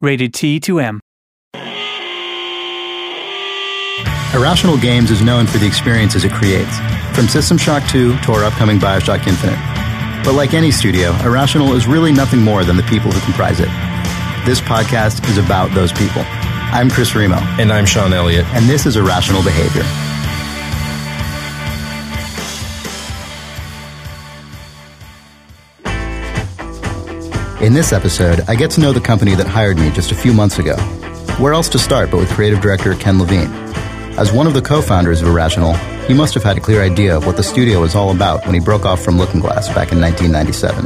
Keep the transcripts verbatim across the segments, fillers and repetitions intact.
Rated T to M. Irrational Games is known for the experiences it creates, from System Shock two to our upcoming BioShock Infinite. But like any studio, Irrational is really nothing more than the people who comprise it. This podcast is about those people. I'm Chris Remo. And I'm Sean Elliott. And this is Irrational Behavior. In this episode, I get to know the company that hired me just a few months ago. Where else to start but with creative director Ken Levine? As one of the co-founders of Irrational, he must have had a clear idea of what the studio was all about when he broke off from Looking Glass back in nineteen ninety-seven.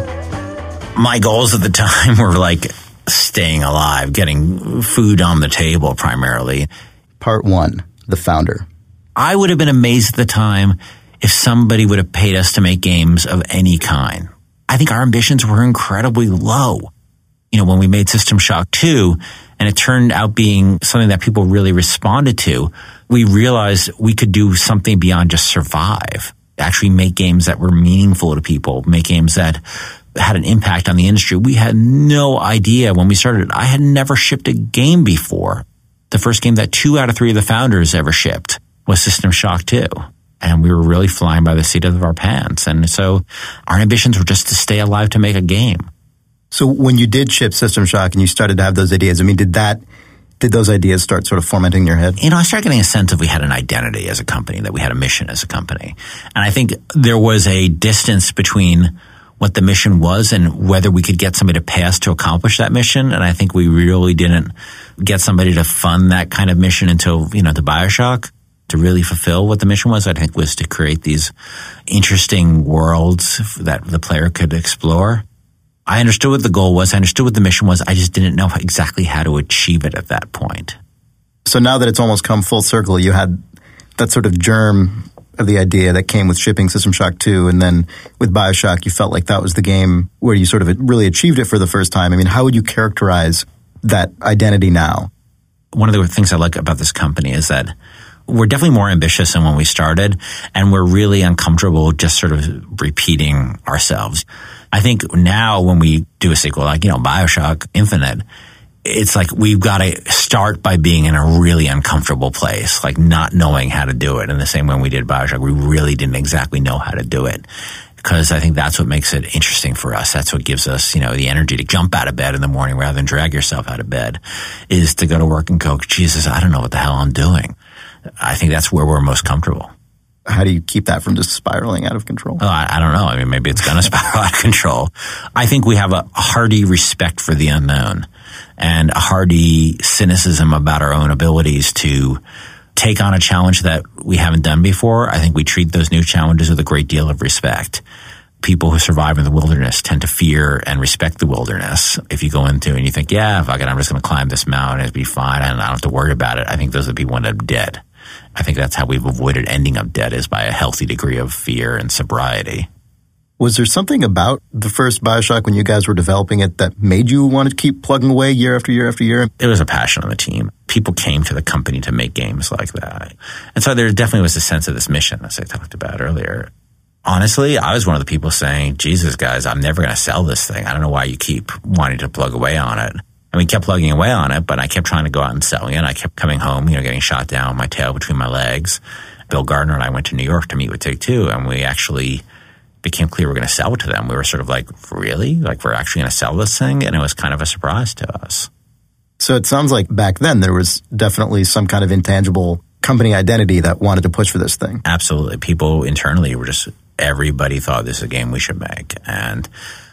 My goals at the time were like staying alive, getting food on the table primarily. Part one, the founder. I would have been amazed at the time if somebody would have paid us to make games of any kind. I think our ambitions were incredibly low. You know, when we made System Shock two, and it turned out being something that people really responded to, we realized we could do something beyond just survive. Actually make games that were meaningful to people, make games that had an impact on the industry. We had no idea when we started. I had never shipped a game before. The first game that two out of three of the founders ever shipped was System Shock two. And we were really flying by the seat of our pants. And so our ambitions were just to stay alive to make a game. So when you did ship System Shock and you started to have those ideas, I mean, did that, did those ideas start sort of fomenting in your head? You know, I started getting a sense of we had an identity as a company, that we had a mission as a company. And I think there was a distance between what the mission was and whether we could get somebody to pay us to accomplish that mission. And I think we really didn't get somebody to fund that kind of mission until, you know, the BioShock. To really fulfill what the mission was, I think, was to create these interesting worlds that the player could explore. I understood what the goal was. I understood what the mission was. I just didn't know exactly how to achieve it at that point. So now that it's almost come full circle, you had that sort of germ of the idea that came with shipping System Shock two, and then with BioShock, you felt like that was the game where you sort of really achieved it for the first time. I mean, how would you characterize that identity now? One of the things I like about this company is that we're definitely more ambitious than when we started, and we're really uncomfortable just sort of repeating ourselves. I think now when we do a sequel like, you know, BioShock Infinite, it's like we've got to start by being in a really uncomfortable place, like not knowing how to do it. In the same way we did BioShock, we really didn't exactly know how to do it. Because I think that's what makes it interesting for us. That's what gives us, you know, the energy to jump out of bed in the morning rather than drag yourself out of bed, is to go to work and go, Jesus, I don't know what the hell I'm doing. I think that's where we're most comfortable. How do you keep that from just spiraling out of control? Oh, I, I don't know. I mean, maybe it's going to spiral out of control. I think we have a hearty respect for the unknown and a hearty cynicism about our own abilities to take on a challenge that we haven't done before. I think we treat those new challenges with a great deal of respect. People who survive in the wilderness tend to fear and respect the wilderness. If you go into it and you think, yeah, fuck it, I'm just going to climb this mountain, it'll be fine, and I don't have to worry about it, I think those are the people who end up dead. I think that's how we've avoided ending up dead, is by a healthy degree of fear and sobriety. Was there something about the first BioShock when you guys were developing it that made you want to keep plugging away year after year after year? There was a passion on the team. People came to the company to make games like that. And so there definitely was a sense of this mission, as I talked about earlier. Honestly, I was one of the people saying, Jesus, guys, I'm never going to sell this thing. I don't know why you keep wanting to plug away on it. And we kept plugging away on it, but I kept trying to go out and selling it. I kept coming home, you know, getting shot down, my tail between my legs. Bill Gardner and I went to New York to meet with Take-Two, and we actually became clear we're going to sell it to them. We were sort of like, really? Like, we're actually going to sell this thing? And it was kind of a surprise to us. So it sounds like back then there was definitely some kind of intangible company identity that wanted to push for this thing. Absolutely. People internally were just, everybody thought this is a game we should make. And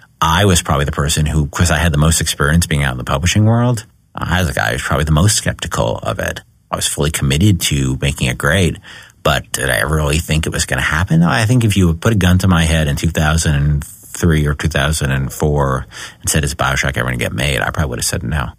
I was probably the person who, because I had the most experience being out in the publishing world, I was the guy who was probably the most skeptical of it. I was fully committed to making it great, but did I ever really think it was going to happen? I think if you would put a gun to my head in two thousand three or two thousand four and said, is BioShock ever going to get made? I probably would have said no.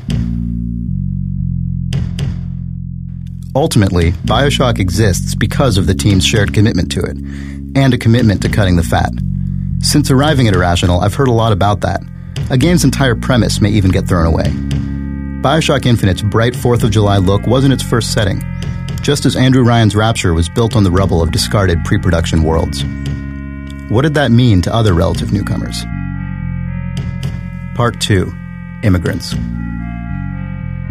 Ultimately, BioShock exists because of the team's shared commitment to it, and a commitment to cutting the fat. Since arriving at Irrational, I've heard a lot about that. A game's entire premise may even get thrown away. BioShock Infinite's bright fourth of July look wasn't its first setting, just as Andrew Ryan's Rapture was built on the rubble of discarded pre-production worlds. What did that mean to other relative newcomers? Part two, Immigrants.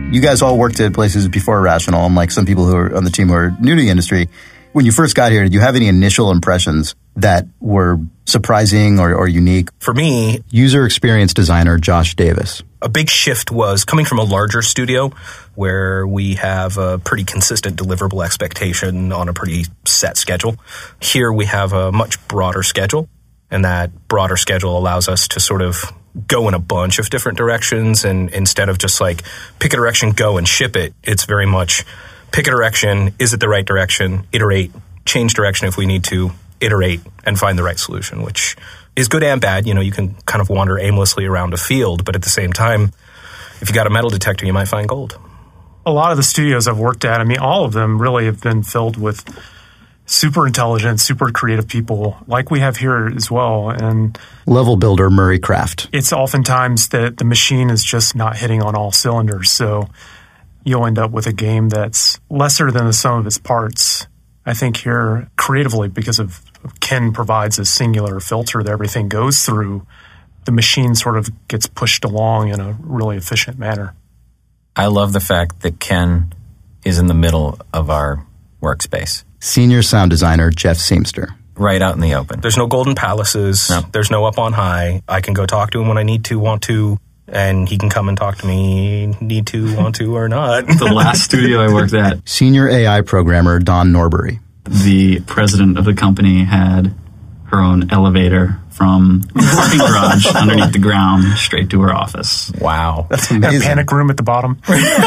You guys all worked at places before Irrational, unlike some people who are on the team who are new to the industry. When you first got here, did you have any initial impressions that were surprising or, or unique? For me, user experience designer Josh Davis. A big shift was coming from a larger studio where we have a pretty consistent deliverable expectation on a pretty set schedule. Here we have a much broader schedule, and that broader schedule allows us to sort of go in a bunch of different directions, and instead of just like pick a direction, go and ship it, it's very much pick a direction, is it the right direction, iterate, change direction if we need to, iterate, and find the right solution, which is good and bad. You know, you can kind of wander aimlessly around a field, but at the same time, if you got a metal detector, you might find gold. A lot of the studios I've worked at, I mean, all of them really have been filled with super intelligent, super creative people like we have here as well. And level builder Murray Kraft. It's oftentimes that the machine is just not hitting on all cylinders. So you'll end up with a game that's lesser than the sum of its parts. I think here, creatively, because of Ken provides a singular filter that everything goes through, the machine sort of gets pushed along in a really efficient manner. I love the fact that Ken is in the middle of our workspace. Senior sound designer Jeff Seamster. Right out in the open. There's no golden palaces. No. There's no up on high. I can go talk to him when I need to, want to, and he can come and talk to me, need to, want to, or not. The last studio I worked at. Senior A I programmer Don Norbury. The president of the company had her own elevator from the parking garage underneath the ground straight to her office. Wow. That's amazing. A panic room at the bottom.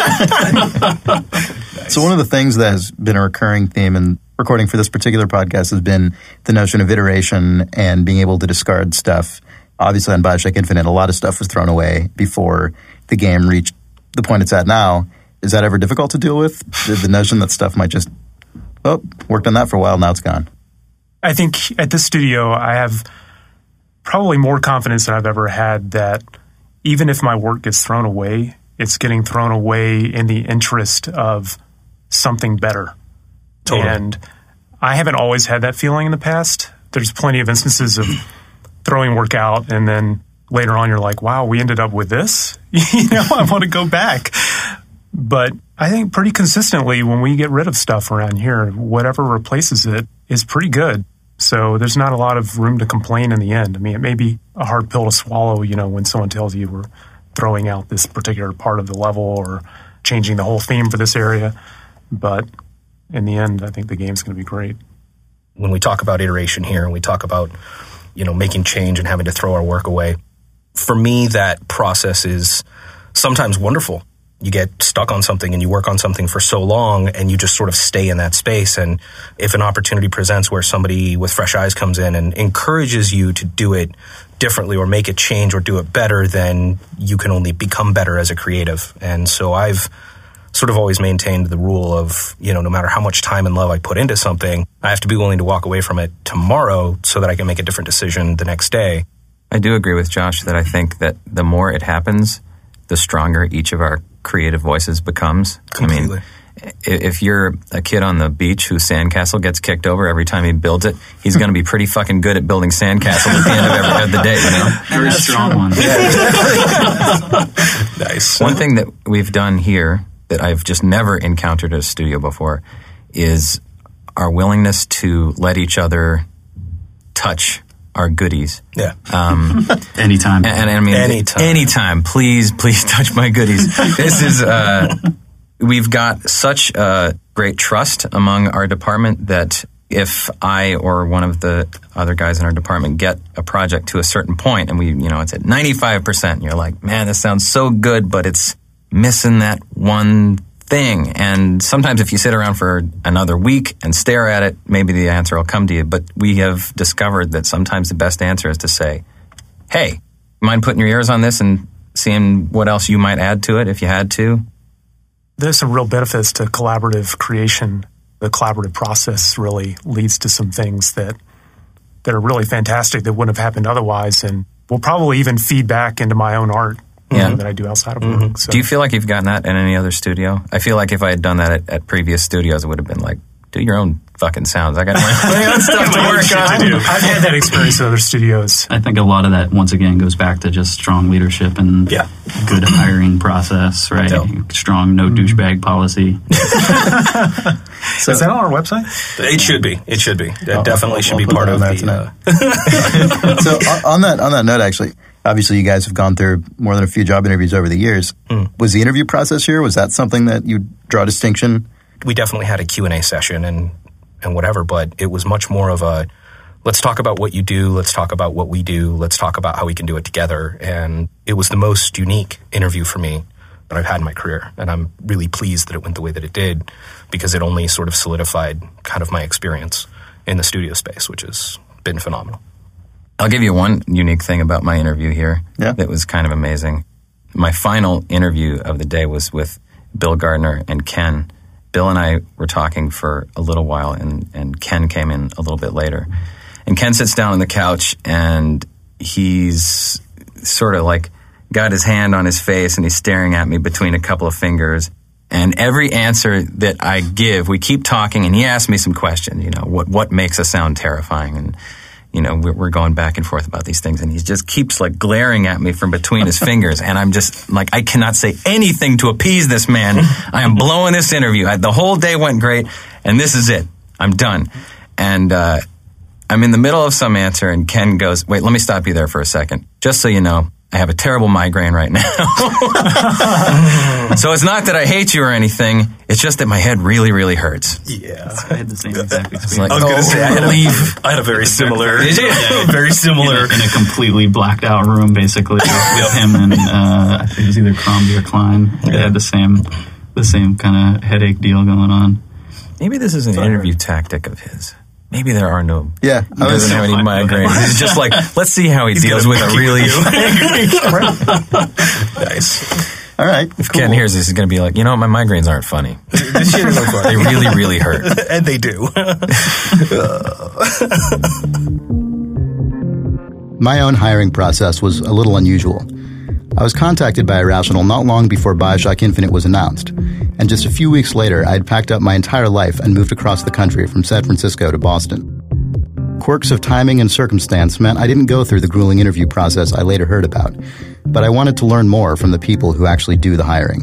So one of the things that has been a recurring theme in recording for this particular podcast has been the notion of iteration and being able to discard stuff. Obviously on BioShock Infinite, a lot of stuff was thrown away before the game reached the point it's at now. Is that ever difficult to deal with? The, the notion that stuff might just, oh, worked on that for a while, now it's gone. I think at this studio, I have probably more confidence than I've ever had that even if my work gets thrown away, it's getting thrown away in the interest of something better. Totally. And I haven't always had that feeling in the past. There's plenty of instances of throwing work out and then later on you're like, wow, we ended up with this? You know, I want to go back. But I think pretty consistently when we get rid of stuff around here, whatever replaces it is pretty good. So there's not a lot of room to complain in the end. I mean, it may be a hard pill to swallow, you know, when someone tells you we're throwing out this particular part of the level or changing the whole theme for this area. But in the end, I think the game's going to be great. When we talk about iteration here and we talk about, you know, making change and having to throw our work away, for me, that process is sometimes wonderful. You get stuck on something and you work on something for so long and you just sort of stay in that space. And if an opportunity presents where somebody with fresh eyes comes in and encourages you to do it differently or make a change or do it better, then you can only become better as a creative. And so I've sort of always maintained the rule of, you know, no matter how much time and love I put into something, I have to be willing to walk away from it tomorrow so that I can make a different decision the next day. I do agree with Josh that I think that the more it happens, the stronger each of our creative voices becomes. Completely. I mean, if you're a kid on the beach whose sandcastle gets kicked over every time he builds it, he's going to be pretty fucking good at building sandcastles at the end of every of the day, you know? Very strong one. Nice. One thing that we've done here that I've just never encountered at a studio before is our willingness to let each other touch our goodies. Yeah. Um, anytime. And, and I mean, anytime. anytime. Please, please touch my goodies. This is, uh, we've got such uh, great trust among our department that if I or one of the other guys in our department get a project to a certain point and we, you know, it's at ninety-five percent, and you're like, man, this sounds so good, but it's missing that one thing. And sometimes if you sit around for another week and stare at it, maybe the answer will come to you. But we have discovered that sometimes the best answer is to say, hey, mind putting your ears on this and seeing what else you might add to it if you had to? There's some real benefits to collaborative creation. The collaborative process really leads to some things that that are really fantastic that wouldn't have happened otherwise, and will probably even feed back into my own art. Yeah. You know, that I do outside of Mm-hmm. work. So. Do you feel like you've gotten that in any other studio? I feel like if I had done that at, at previous studios, it would have been like, do your own fucking sounds. I got my, my own stuff to work on. I've, I've had that experience in other studios. I think a lot of that, once again, goes back to just strong leadership and Yeah. good hiring process, right? No. Strong no douchebag policy. So, is that on our website? It should be. It should be. That I'll- definitely I'll- should I'll be put part it of on the. there Uh, so on- on that on that note, actually, obviously you guys have gone through more than a few job interviews over the years. Mm. Was the interview process here, was that something that you draw distinction? we definitely had a Q and A session and and whatever, but it was much more of a let's talk about what you do, let's talk about what we do, let's talk about how we can do it together. And it was the most unique interview for me that I've had in my career. And I'm really pleased that it went the way that it did, because it only sort of solidified kind of my experience in the studio space, which has been phenomenal. I'll give you one unique thing about my interview here Yeah. that was kind of amazing. My final interview of the day was with Bill Gardner and Ken. Bill and I were talking for a little while, and, and Ken came in a little bit later. And Ken sits down on the couch, and he's sort of like got his hand on his face, and he's staring at me between a couple of fingers. And every answer that I give, we keep talking, and he asks me some questions, you know, what, what makes a sound terrifying? And, you know, we're, we're going back and forth about these things, and he just keeps like glaring at me from between his fingers. And I'm just like, I cannot say anything to appease this man. I am blowing this interview. I, the whole day went great, and this is it. I'm done. And, uh, I'm in the middle of some answer, and Ken goes, wait, let me stop you there for a second. Just so you know, I have a terrible migraine right now. So it's not that I hate you or anything. It's just that my head really, really hurts. Yeah. I had the same exact experience. like- I was going to Oh, say, I had, believe- a, I had a very similar, Did you? very similar. in a, in a completely blacked out room, basically, with, with him and uh, I think it was either Crombie or Klein. They had the same, the same kind of headache deal going on. Maybe this is an interview tactic of his. Maybe there are no. Yeah, He I was- doesn't have any migraines. He's just like, let's see how he deals with a really. Nice. All right. If Ken hears this, he's going to be like, you know what, my migraines aren't funny. This shit isn't funny. They really, really hurt. And they do. My own hiring process was a little unusual. I was contacted by Irrational not long before BioShock Infinite was announced, and just a few weeks later, I had packed up my entire life and moved across the country from San Francisco to Boston. Quirks of timing and circumstance meant I didn't go through the grueling interview process I later heard about, but I wanted to learn more from the people who actually do the hiring.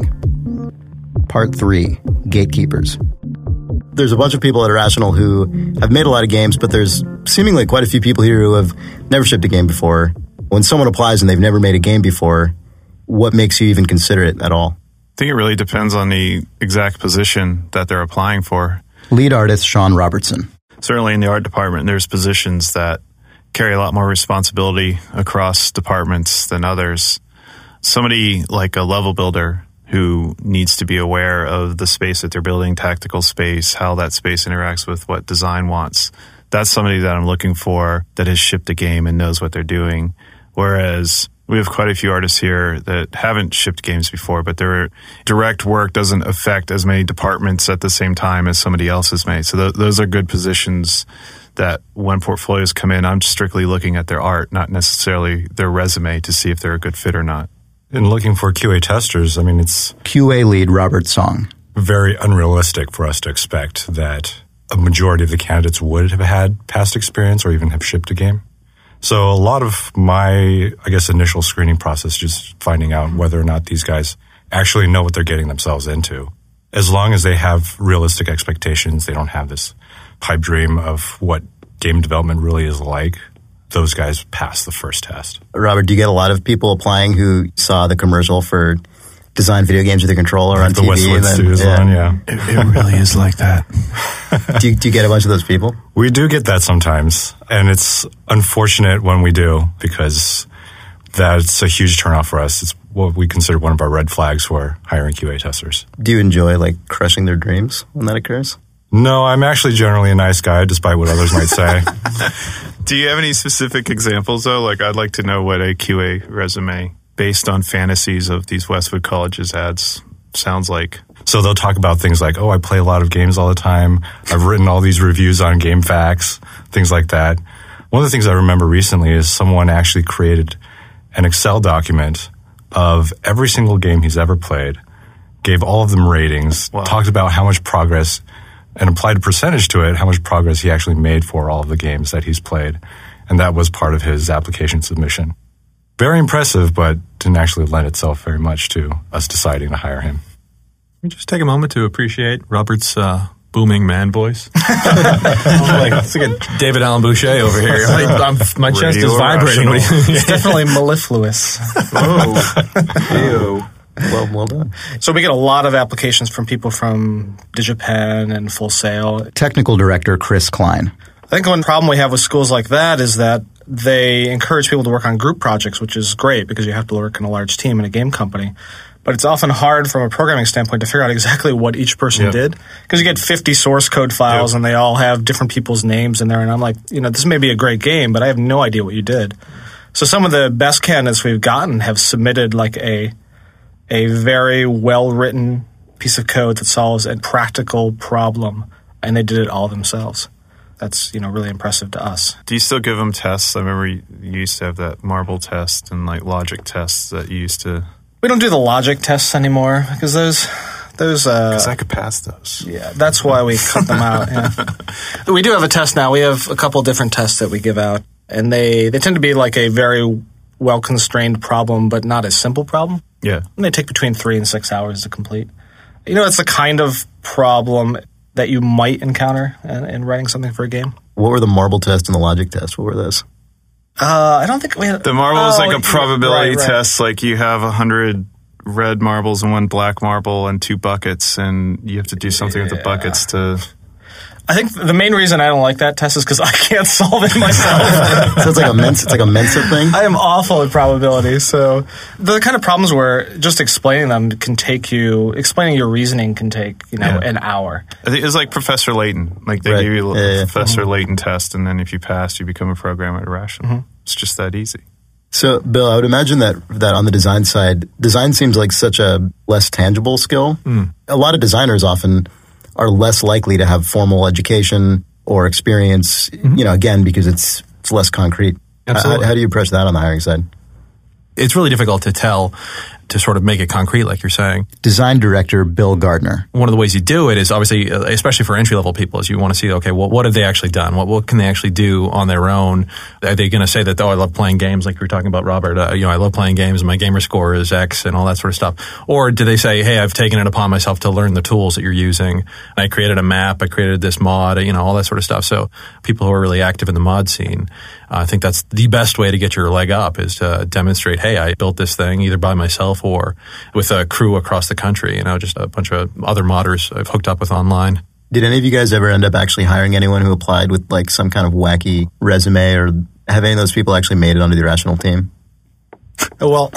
Part three, Gatekeepers. There's a bunch of people at Irrational who have made a lot of games, but there's seemingly quite a few people here who have never shipped a game before. When someone applies and they've never made a game before, what makes you even consider it at all? I think it really depends on the exact position that they're applying for. Lead artist Sean Robertson. Certainly in the art department, there's positions that carry a lot more responsibility across departments than others. Somebody like a level builder who needs to be aware of the space that they're building, tactical space, how that space interacts with what design wants. That's somebody that I'm looking for that has shipped a game and knows what they're doing. Whereas we have quite a few artists here that haven't shipped games before, but their direct work doesn't affect as many departments at the same time as somebody else has made. So th- those are good positions that when portfolios come in, I'm strictly looking at their art, not necessarily their resume to see if they're a good fit or not. In looking for Q A testers, I mean, it's Q A lead Robert Song. very unrealistic for us to expect that a majority of the candidates would have had past experience or even have shipped a game. So a lot of my, I guess, initial screening process, just finding out whether or not these guys actually know what they're getting themselves into. As long as they have realistic expectations, they don't have this pipe dream of what game development really is like, those guys pass the first test. Robert, do you get a lot of people applying who saw the commercial for design video games with a controller on the T V? Westwood and then- Studios yeah. one, yeah. It, it really is like that. do, you, do you get a bunch of those people? We do get that sometimes, and it's unfortunate when we do because that's a huge turnoff for us. It's what we consider one of our red flags for hiring Q A testers. Do you enjoy like crushing their dreams when that occurs? No, I'm actually generally a nice guy, despite what others might say. Do you have any specific examples, though? Like, I'd like to know what a Q A resume based on fantasies of these Westwood Colleges ads sounds like. So they'll talk about things like, oh, I play a lot of games all the time. I've written all these reviews on GameFAQs, things like that. One of the things I remember recently is someone actually created an Excel document of every single game he's ever played, gave all of them ratings, Wow. talked about how much progress and applied a percentage to it, how much progress he actually made for all of the games that he's played. And that was part of his application submission. Very impressive, but didn't actually lend itself very much to us deciding to hire him. Can we just take a moment to appreciate Robert's uh, booming man voice? like, it's like a David Allen Boucher over here. Like, I'm, my chest is vibrating. It's definitely mellifluous. Oh. Well, well done. So we get a lot of applications from people from DigiPen and Full Sail. Technical Director Chris Klein. I think one problem we have with schools like that is that they encourage people to work on group projects, which is great because you have to work in a large team in a game company. But it's often hard from a programming standpoint to figure out exactly what each person Yep. did because you get fifty source code files Yep. and they all have different people's names in there. And I'm like, you know, this may be a great game, but I have no idea what you did. So some of the best candidates we've gotten have submitted like a a very well-written piece of code that solves a practical problem, and they did it all themselves. That's, you know, really impressive to us. Do you still give them tests? I remember you you used to have that marble test and like logic tests that you used to. We don't do the logic tests anymore because those, those. Because Uh, I could pass those. yeah, that's why we cut them out. Yeah. We do have a test now. We have a couple different tests that we give out, and they they tend to be like a very well constrained problem, but not a simple problem. Yeah. And they take between three and six hours to complete. You know, it's the kind of problem that you might encounter in, in writing something for a game. What were the marble test and the logic test? What were those? Uh, I don't think we had... The marble is Oh, like a probability right, right. test. Like you have a hundred red marbles and one black marble and two buckets, and you have to do something with the buckets to. I think the main reason I don't like that test is because I can't solve it myself. So it's like a Mensa, it's like a Mensa thing? I am awful at probability. So the kind of problems where just explaining them can take you, explaining your reasoning can take, you know, Yeah. an hour. I think it's like Professor Layton. Like they Right. give you a Yeah, yeah. Professor Layton test, and then if you pass, you become a programmer at Irrational. It's just that easy. So, Bill, I would imagine that that on the design side, design seems like such a less tangible skill. A lot of designers often are less likely to have formal education or experience, you know, again, because it's it's less concrete. Absolutely. How, how do you approach that on the hiring side? It's really difficult to tell, to sort of make it concrete, like you're saying. Design Director Bill Gardner. One of the ways you do it is obviously, uh, especially for entry level people, is you want to see, okay, well, what have they actually done? What what can they actually do on their own? Are they going to say that, oh, I love playing games, like you were talking about, Robert? Uh, you know, I love playing games, and my gamer score is X, and all that sort of stuff. Or do they say, hey, I've taken it upon myself to learn the tools that you're using. I created a map, I created this mod, you know, all that sort of stuff. So people who are really active in the mod scene, uh, I think that's the best way to get your leg up, is to demonstrate, hey, I built this thing either by myself or with a crew across the country, you know, just a bunch of other modders I've hooked up with online. Did any of you guys ever end up actually hiring anyone who applied with like some kind of wacky resume, or have any of those people actually made it onto the Irrational team? Well,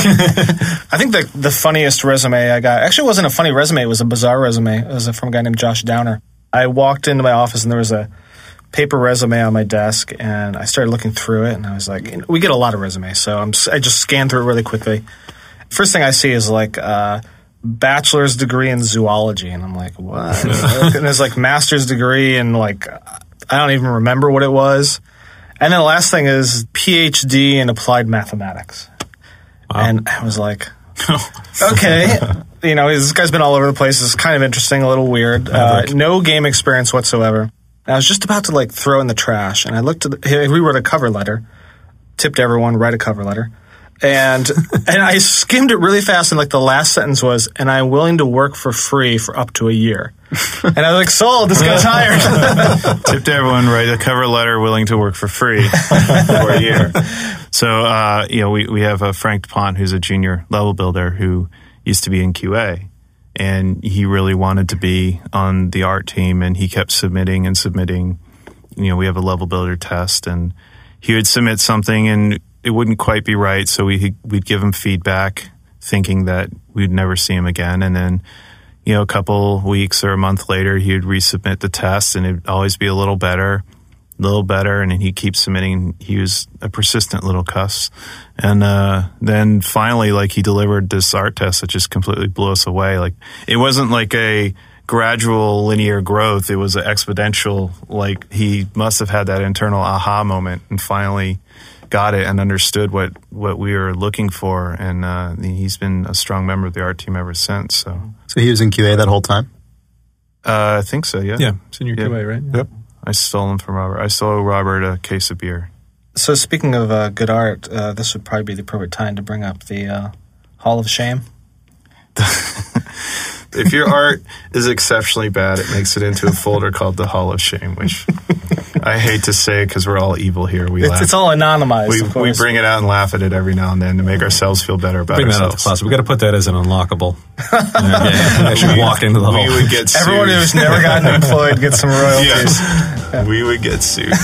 I think the the funniest resume I got actually wasn't a funny resume. It was a bizarre resume. It was from a guy named Josh Downer. I walked into my office and there was a paper resume on my desk, and I started looking through it, and I was like, you know, we get a lot of resumes, so I'm, I just scanned through it really quickly. First thing I see is like a bachelor's degree in zoology, and I'm like, what? And there's like master's degree in like, I don't even remember what it was. And then the last thing is P H D in applied mathematics. Wow. And I was like, okay, you know, this guy's been all over the place. It's kind of interesting, a little weird. Uh, no game experience whatsoever. And I was just about to like throw in the trash, and I looked at the, he rewrote a cover letter, tipped everyone, write a cover letter. And and I skimmed it really fast, and like the last sentence was, and I'm willing to work for free for up to a year. And I was like, sold, this guy's hired. Tipped everyone, write a cover letter, willing to work for free for a year. So, uh, you know, we, we have uh, Frank DuPont, who's a junior level builder who used to be in Q A. And he really wanted to be on the art team, and he kept submitting and submitting. You know, we have a level builder test, and he would submit something, and it wouldn't quite be right, so we, we'd give him feedback, thinking that we'd never see him again. And then, you know, a couple weeks or a month later, he would resubmit the test, and it'd always be a little better, a little better, and then he'd keep submitting. He was a persistent little cuss. And uh, then finally, like, he delivered this art test that just completely blew us away. Like, it wasn't like a gradual linear growth. It was an exponential, like, he must have had that internal aha moment and finally got it and understood what, what we were looking for. And uh, he's been a strong member of the art team ever since. So, So he was in Q A that whole time? Uh, I think so, yeah. Yeah, senior Yeah. Q A, right? Yep. I stole them from Robert. I stole Robert a case of beer. So speaking of uh, good art, uh, this would probably be the perfect time to bring up the uh, Hall of Shame. If your art is exceptionally bad, it makes it into a folder called the Hall of Shame, which I hate to say because we're all evil here. We It's, laugh. it's all anonymized, we, of we course. bring it out and laugh at it every now and then to make ourselves feel better about Bring that out ourselves. to class. We got to put that as an unlockable. yeah, I should walk into the hall. We would get sued. Everyone who's never gotten employed gets some royalties. Yes. We would get sued.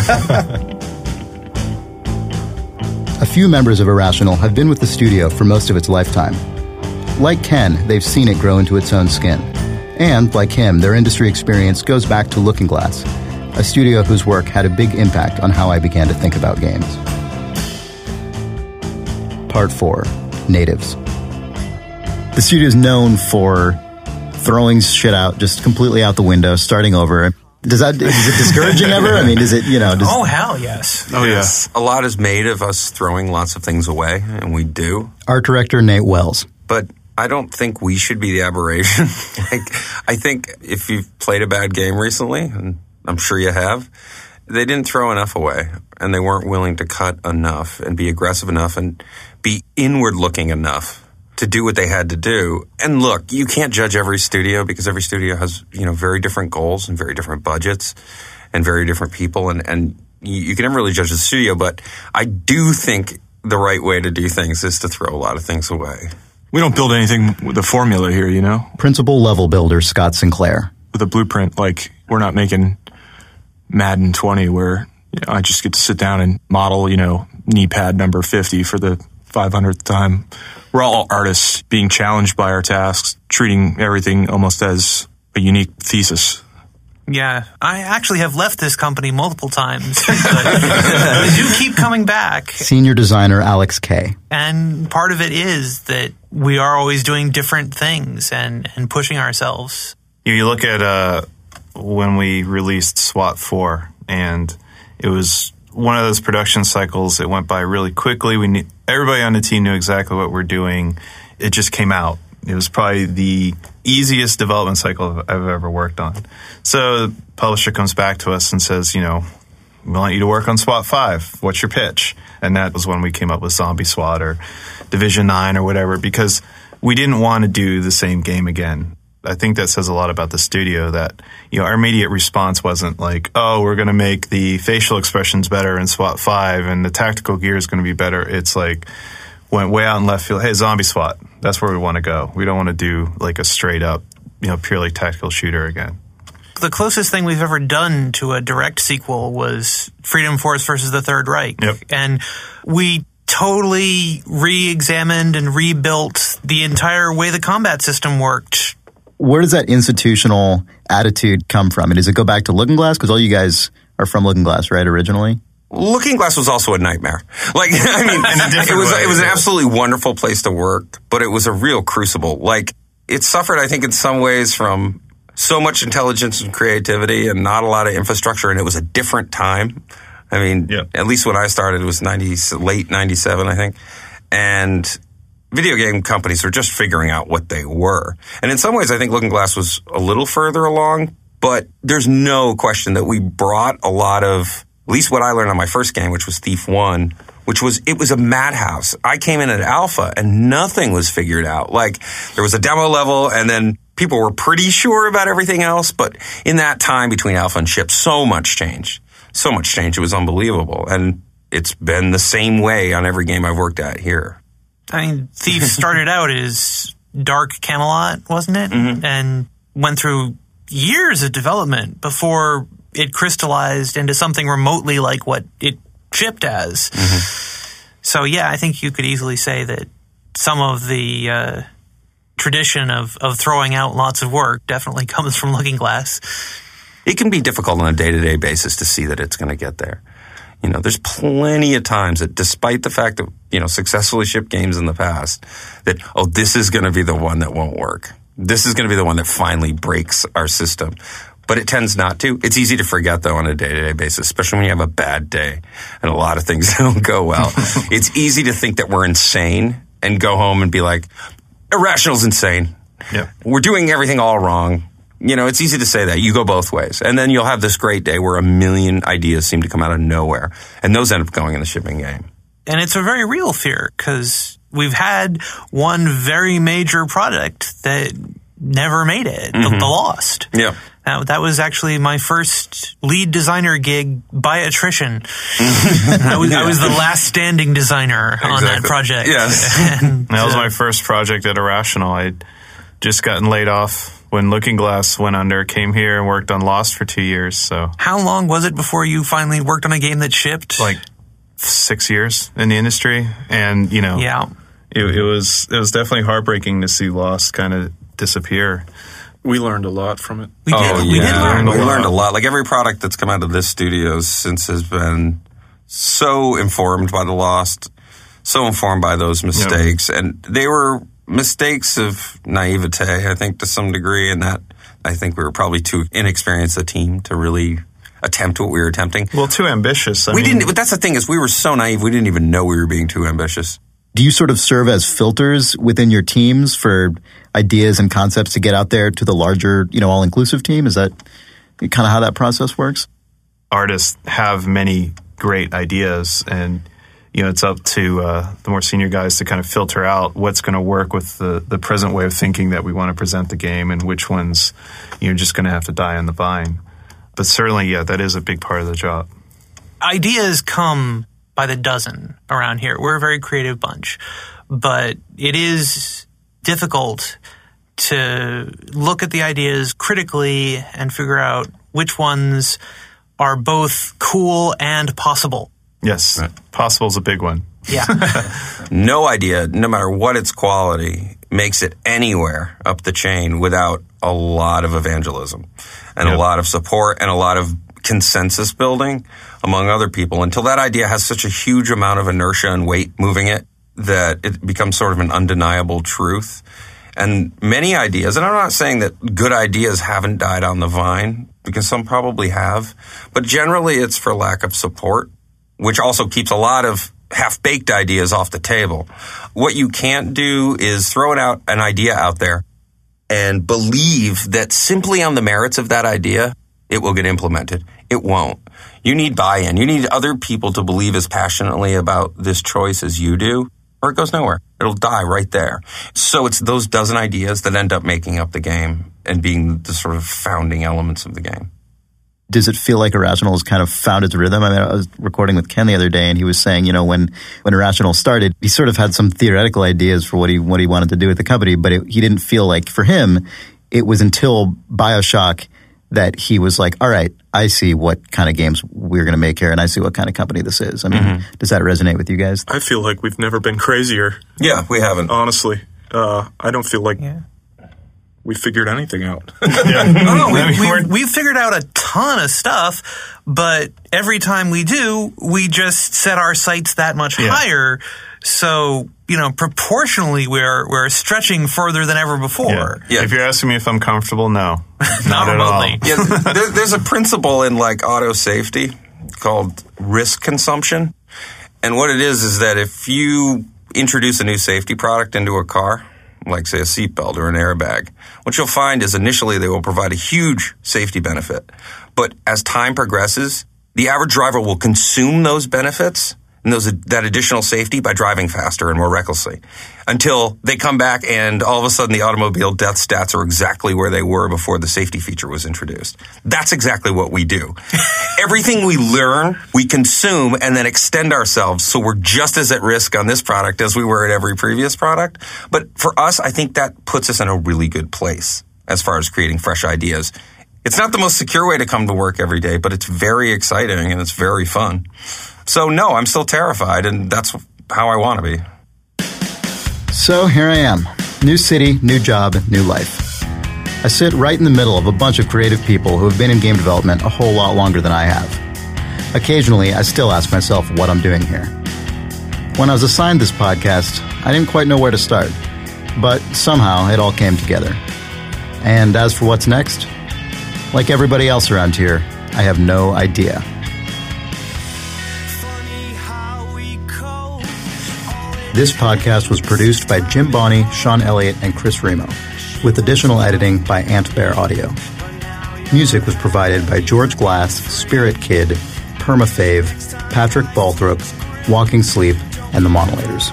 A few members of Irrational have been with the studio for most of its lifetime. Like Ken, they've seen it grow into its own skin. And, like him, their industry experience goes back to Looking Glass, a studio whose work had a big impact on how I began to think about games. Part four, Natives. The studio is known for throwing shit out, just completely out the window, starting over. Does that, is it discouraging ever? I mean, is it, you know... Does, Oh, hell yes. Oh, yeah. A lot is made of us throwing lots of things away, and we do. Art director Nate Wells. But I don't think we should be the aberration. Like, I think if you've played a bad game recently, and I'm sure you have, they didn't throw enough away, and they weren't willing to cut enough and be aggressive enough and be inward-looking enough to do what they had to do. And look, you can't judge every studio because every studio has, you know, very different goals and very different budgets and very different people, and, and you, you can never really judge the studio, but I do think the right way to do things is to throw a lot of things away. We don't build anything with a formula here, you know? Principal level builder Scott Sinclair. With a blueprint, like, we're not making Madden twenty where you know, I just get to sit down and model, you know, knee pad number fifty for the five hundredth time. We're all artists being challenged by our tasks, treating everything almost as a unique thesis. Yeah, I actually have left this company multiple times, but I do keep coming back. Senior designer Alex Kay. And part of it is that we are always doing different things and, and pushing ourselves. You, you look at uh, when we released SWAT four, and it was one of those production cycles that went by really quickly. We knew, everybody on the team knew exactly what we're doing. It just came out. It was probably the easiest development cycle I've ever worked on. So the publisher comes back to us and says, you know, we want you to work on SWAT five. What's your pitch? And that was when we came up with Zombie SWAT or Division nine or whatever, because we didn't want to do the same game again. I think that says a lot about the studio that, you know, our immediate response wasn't like, oh, we're going to make the facial expressions better in SWAT five and the tactical gear is going to be better. It's like, went way out in left field. Hey, Zombie SWAT. That's where we want to go. We don't want to do like a straight up, you know, purely tactical shooter again. The closest thing we've ever done to a direct sequel was Freedom Force versus the Third Reich. Yep. And we totally re-examined and rebuilt the entire way the combat system worked. Where does that institutional attitude come from? And does it go back to Looking Glass? Because all you guys are from Looking Glass, right, originally? Looking Glass was also a nightmare. Like, I mean, it was way, it was an yeah. absolutely wonderful place to work, but it was a real crucible. Like, it suffered, I think, in some ways from so much intelligence and creativity and not a lot of infrastructure, and it was a different time. I mean, Yeah. at least when I started, it was ninety, late ninety-seven, I think. And video game companies were just figuring out what they were. And in some ways, I think Looking Glass was a little further along, but there's no question that we brought a lot of, at least what I learned on my first game, which was Thief one, which was, it was a madhouse. I came in at alpha and nothing was figured out. Like, there was a demo level and then people were pretty sure about everything else, but in that time between alpha and ship, so much changed. So much change. It was unbelievable. And it's been the same way on every game I've worked at here. I mean, Thief started out as Dark Camelot, wasn't it? Mm-hmm. And went through years of development before it crystallized into something remotely like what it shipped as. Mm-hmm. So, yeah, I think you could easily say that some of the uh, tradition of, of throwing out lots of work definitely comes from Looking Glass. It can be difficult on a day-to-day basis to see that it's going to get there. You know, there's plenty of times that despite the fact that, you know, successfully shipped games in the past, that, oh, this is going to be the one that won't work. This is going to be the one that finally breaks our system. But it tends not to. It's easy to forget, though, on a day-to-day basis, especially when you have a bad day and a lot of things don't go well. It's easy to think that we're insane and go home and be like, Irrational's insane. Yep. We're doing everything all wrong. You know, it's easy to say that. You go both ways. And then you'll have this great day where a million ideas seem to come out of nowhere. And those end up going in the shipping game. And it's a very real fear because we've had one very major product that never made it, mm-hmm. the, the Lost. Yeah. Now, that was actually my first lead designer gig by attrition. I, was, yeah. I was the last standing designer exactly. on that project. Yes. And, that was uh, my first project at Irrational. I'd just gotten laid off when Looking Glass went under, came here and worked on Lost for two years. So, how long was it before you finally worked on a game that shipped? Like six years in the industry. And, you know, yeah. it, it was it was definitely heartbreaking to see Lost kind of disappear. We learned a lot from it. We did. Oh, we yeah. did learn we a lot. learned a lot. Like every product that's come out of this studio since has been so informed by the Lost, so informed by those mistakes. Yep. And they were mistakes of naivete, I think, to some degree, and that I think we were probably too inexperienced a team to really attempt what we were attempting. Well, too ambitious. I we mean, didn't. But that's the thing is, we were so naive. We didn't even know we were being too ambitious. Do you sort of serve as filters within your teams for ideas and concepts to get out there to the larger, you know, all-inclusive team? Is that kind of how that process works? Artists have many great ideas, and you know, it's up to uh, the more senior guys to kind of filter out what's going to work with the, the present way of thinking that we want to present the game, and which ones you're just going to have to die on the vine. But certainly, yeah, that is a big part of the job. Ideas come by the dozen around here. We're a very creative bunch, but it is difficult to look at the ideas critically and figure out which ones are both cool and possible. Yes, right. Possible is a big one. Yeah. No idea, no matter what its quality, makes it anywhere up the chain without a lot of evangelism and yep. a lot of support and a lot of consensus building among other people until that idea has such a huge amount of inertia and weight moving it that it becomes sort of an undeniable truth. And many ideas, and I'm not saying that good ideas haven't died on the vine, because some probably have, but generally it's for lack of support, which also keeps a lot of half-baked ideas off the table. What you can't do is throw it out an idea out there and believe that simply on the merits of that idea, it will get implemented. It won't. You need buy-in. You need other people to believe as passionately about this choice as you do, or it goes nowhere. It'll die right there. So it's those dozen ideas that end up making up the game and being the sort of founding elements of the game. Does it feel like Irrational has kind of found its rhythm? I mean, I was recording with Ken the other day, and he was saying, you know, when, when Irrational started, he sort of had some theoretical ideas for what he what he wanted to do with the company, but it, he didn't feel like, for him, it was until BioShock that he was like, all right, I see what kind of games we're going to make here, and I see what kind of company this is. I mean, mm-hmm. does that resonate with you guys? I feel like we've never been crazier. Yeah, we haven't. Honestly. Uh, I don't feel like yeah. we figured anything out. yeah. No, no, we, we, we figured out a ton of stuff, but every time we do, we just set our sights that much yeah. higher. So, you know, proportionally, we're we're stretching further than ever before. Yeah. Yeah. If you're asking me if I'm comfortable, no. Not, Not at remotely. all. Yeah, there, there's a principle in, like, auto safety called risk consumption. And what it is is that if you introduce a new safety product into a car, like, say, a seatbelt or an airbag, what you'll find is initially they will provide a huge safety benefit. But as time progresses, the average driver will consume those benefits and those that additional safety by driving faster and more recklessly until they come back and all of a sudden the automobile death stats are exactly where they were before the safety feature was introduced. That's exactly what we do. Everything we learn, we consume and then extend ourselves so we're just as at risk on this product as we were at every previous product. But for us, I think that puts us in a really good place as far as creating fresh ideas. It's not the most secure way to come to work every day, but it's very exciting and it's very fun. So, no, I'm still terrified, and that's how I want to be. So here I am. New city, new job, new life. I sit right in the middle of a bunch of creative people who have been in game development a whole lot longer than I have. Occasionally, I still ask myself what I'm doing here. When I was assigned this podcast, I didn't quite know where to start, but somehow it all came together. And as for what's next, like everybody else around here, I have no idea. This podcast was produced by Jim Bonney, Sean Elliott, and Chris Remo. with additional editing by Ant Bear Audio. Music was provided by George Glass, Spirit Kid, Permafave, Patrick Balthrop, Walking Sleep, and the Monolators.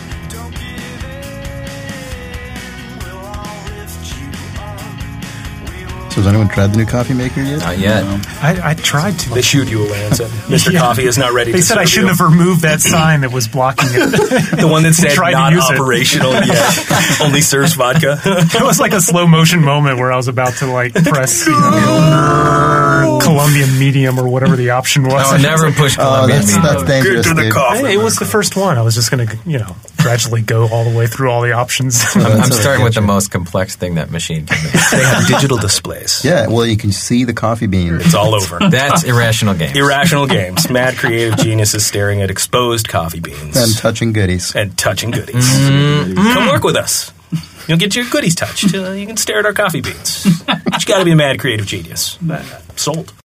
So has anyone tried the new coffee maker yet? Not yet. No. I, I tried to. They shoot you away and said, Mister Yeah. Coffee is not ready They to said I serve shouldn't you. have removed that sign that was blocking it. The one that said Tried to not use it. operational yet. Only serves vodka. It was like a slow motion moment where I was about to like press, you know, Colombian medium or whatever the option was. No, never push Oh, Colombian that's, medium. that's dangerous, Get to the dude. coffee. Hey, it was the first one. I was just going to, you know, gradually go all the way through all the options. I'm, I'm That's starting okay, with the Jim. most complex thing that machine can make. They have digital displays. Yeah, well, you can see the coffee bean. It's all over. That's irrational games. Irrational games. Mad creative geniuses staring at exposed coffee beans. And touching goodies. and touching goodies. Come work with us. You'll get your goodies touched. Uh, you can stare at our coffee beans. But you got to be a mad creative genius. Sold.